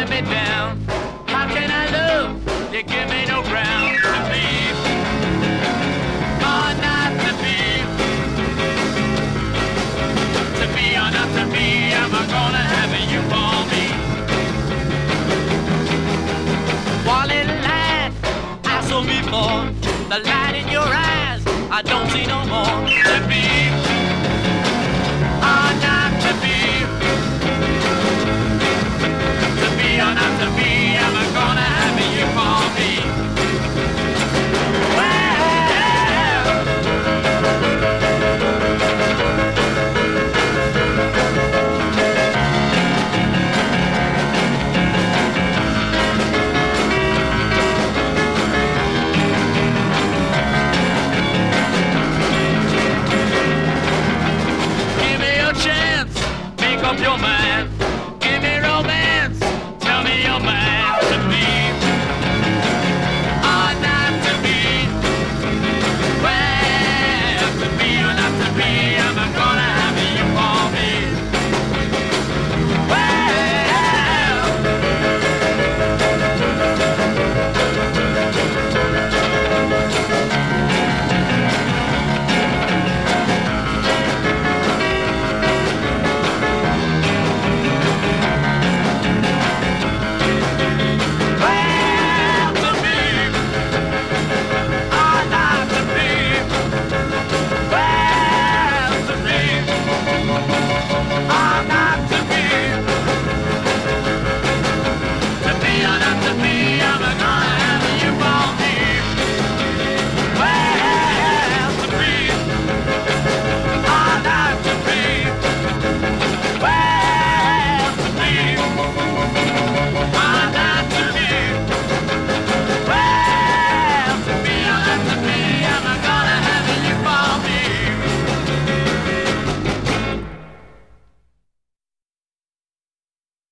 let me down. How can I love? You give me no ground to be. Oh, not to be. To be or not to be, am I gonna have you for me? One little light I saw before, the light in your eyes, I don't see no